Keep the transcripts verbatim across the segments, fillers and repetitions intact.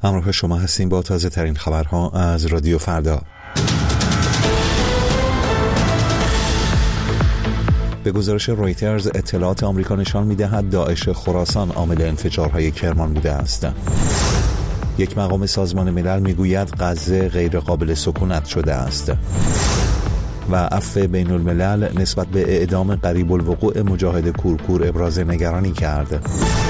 همراه شما هستیم با تازه ترین خبرها از رادیو فردا. به گزارش رویترز اطلاعات آمریکا نشان می‌دهد داعش خراسان عامل انفجارهای کرمان بوده است. یک مقام سازمان ملل میگوید غزه غیر قابل سکونت شده است. و عفو بین الملل نسبت به اعدام قریب الوقوع مجاهد کورکور ابراز نگرانی کرد.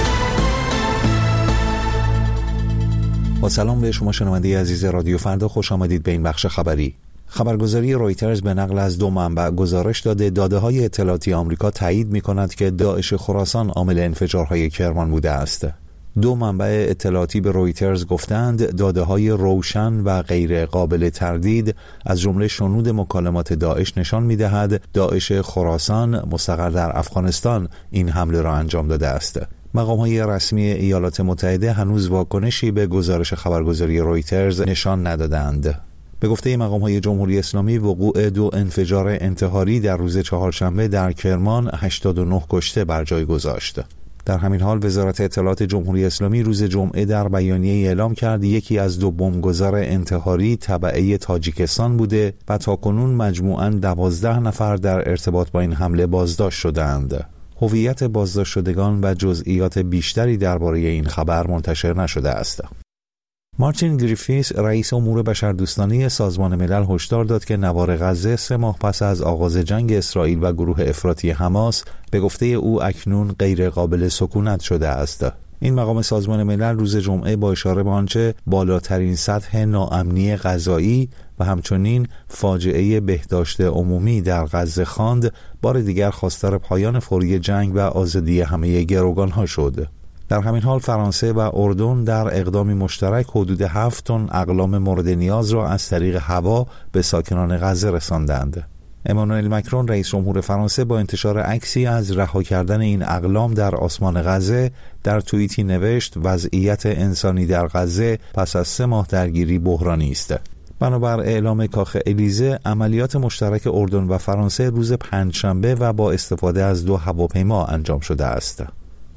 با سلام به شما شنونده عزیز رادیو فردا، خوش آمدید به این بخش خبری. خبرگزاری رویترز به نقل از دو منبع گزارش داده داده‌های اطلاعاتی آمریکا تایید می‌کند که داعش خراسان عامل انفجارهای کرمان بوده است. دو منبع اطلاعاتی به رویترز گفتند داده‌های روشن و غیر قابل تردید از جمله شنود مکالمات داعش نشان می‌دهد داعش خراسان مستقر در افغانستان این حمله را انجام داده است. مقام‌های رسمی ایالات متحده هنوز واکنشی به گزارش خبرگزاری رویترز نشان ندادند. به گفته مقام‌های جمهوری اسلامی وقوع دو انفجار انتحاری در روز چهارشنبه در کرمان هشتاد و نه کشته بر جای گذاشت. در همین حال وزارت اطلاعات جمهوری اسلامی روز جمعه در بیانیه‌ای اعلام کرد یکی از دو بمبگذار انتحاری تبعه تاجیکستان بوده و تاکنون مجموعاً دوازده نفر در ارتباط با این حمله بازداشت شدند. هویت بازداشت شدگان و جزئیات بیشتری درباره این خبر منتشر نشده است. مارتین گریفیث رئیس امور بشردوستانه سازمان ملل هشدار داد که نوار غزه سه ماه پس از آغاز جنگ اسرائیل و گروه افراطی حماس به گفته او اکنون غیر قابل سکونت شده است. این مقام سازمان ملل روز جمعه با اشاره به آنچه بالاترین سطح ناامنی غذایی و همچنین فاجعه بهداشت عمومی در غزه خواند، بار دیگر خواستار پایان فوری جنگ و آزادی همه گروگانها شد. در همین حال فرانسه و اردن در اقدامی مشترک حدود هفت تن اقلام مورد نیاز را از طریق هوا به ساکنان غزه رساندند. امانوئل مکرون رئیس جمهور فرانسه با انتشار عکسی از رها کردن این اقلام در آسمان غزه در توییتی نوشت وضعیت انسانی در غزه پس از سه ماه درگیری بحرانی است. بنابر اعلام کاخ الیزه عملیات مشترک اردن و فرانسه روز پنجشنبه و با استفاده از دو هواپیما انجام شده است.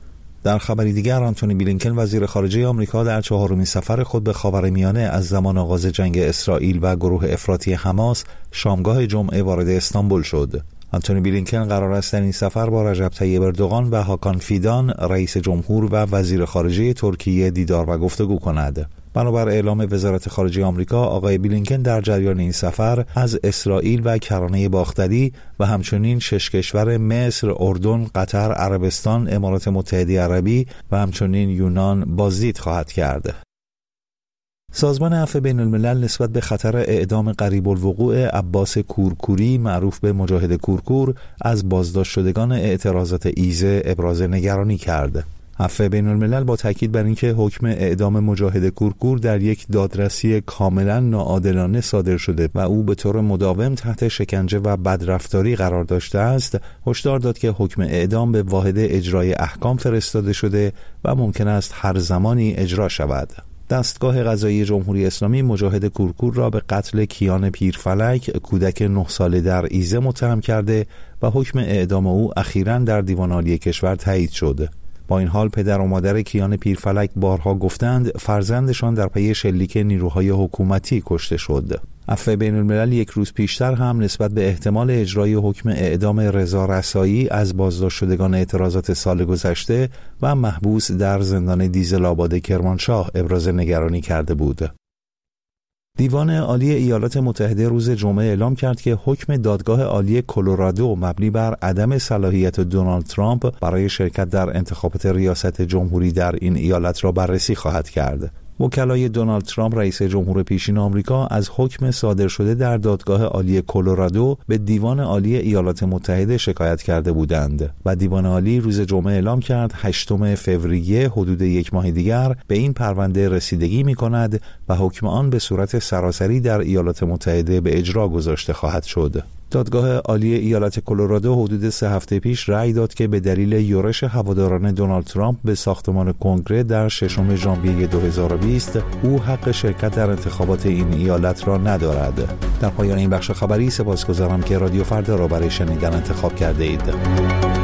در خبری دیگر آنتونی بلینکن وزیر خارجه آمریکا در چهارمین سفر خود به خاورمیانه از زمان آغاز جنگ اسرائیل و گروه افراطی حماس شامگاه جمعه وارد استانبول شد. آنتونی بلینکن قرار است در این سفر با رجب طیب اردوغان و هاکان فیدان رئیس جمهور و وزیر خارجه ترکیه دیدار و گفتگو کند. بنابر اعلام وزارت خارجه آمریکا، آقای بلینکن در جریان این سفر از اسرائیل و کرانه باختری و همچنین شش کشور مصر، اردن، قطر، عربستان، امارات متحده عربی و همچنین یونان بازدید خواهد کرد. سازمان عفو بین الملل نسبت به خطر اعدام قریب الوقوع عباس کورکوری معروف به مجاهد کورکور از بازداشت شدگان اعتراضات ایزه ابراز نگرانی کرد. عفو بین الملل با تاکید بر اینکه حکم اعدام مجاهد کورکور در یک دادرسی کاملا ناعادلانه صادر شده و او به طور مداوم تحت شکنجه و بدرفتاری قرار داشته است، هشدار داد که حکم اعدام به واحد اجرای احکام فرستاده شده و ممکن است هر زمانی اجرا شود. دستگاه قضایی جمهوری اسلامی مجاهد کورکور را به قتل کیان پیرفلک، کودک نه ساله در ایزه متهم کرده و حکم اعدام او اخیراً در دیوان عالی کشور تایید شد. با این حال پدر و مادر کیان پیرفلک بارها گفتند فرزندشان در پی شلیک نیروهای حکومتی کشته شد. عفو بین الملل یک روز پیشتر هم نسبت به احتمال اجرای حکم اعدام رضا رسایی از بازداشت شدگان اعتراضات سال گذشته و محبوس در زندان دیزل آباد کرمانشاه ابراز نگرانی کرده بود. دیوان عالی ایالات متحده روز جمعه اعلام کرد که حکم دادگاه عالی کلرادو مبنی بر عدم صلاحیت دونالد ترامپ برای شرکت در انتخابات ریاست جمهوری در این ایالت را بررسی خواهد کرد. وکلای دونالد ترامپ رئیس جمهور پیشین آمریکا از حکم صادر شده در دادگاه عالی کلرادو به دیوان عالی ایالات متحده شکایت کرده بودند و دیوان عالی روز جمعه اعلام کرد هشتم فوریه حدود یک ماه دیگر به این پرونده رسیدگی می‌کند و حکم آن به صورت سراسری در ایالات متحده به اجرا گذاشته خواهد شد. دادگاه عالی ایالت کلرادو حدود سه هفته پیش رأی داد که به دلیل یورش هواداران دونالد ترامپ به ساختمان کنگره در ششم ژانویه دو هزار و بیست او حق شرکت در انتخابات این ایالت را ندارد. در پایان این بخش خبری سپاسگزارم که رادیو فردا را برای شنیدن انتخاب کرده اید.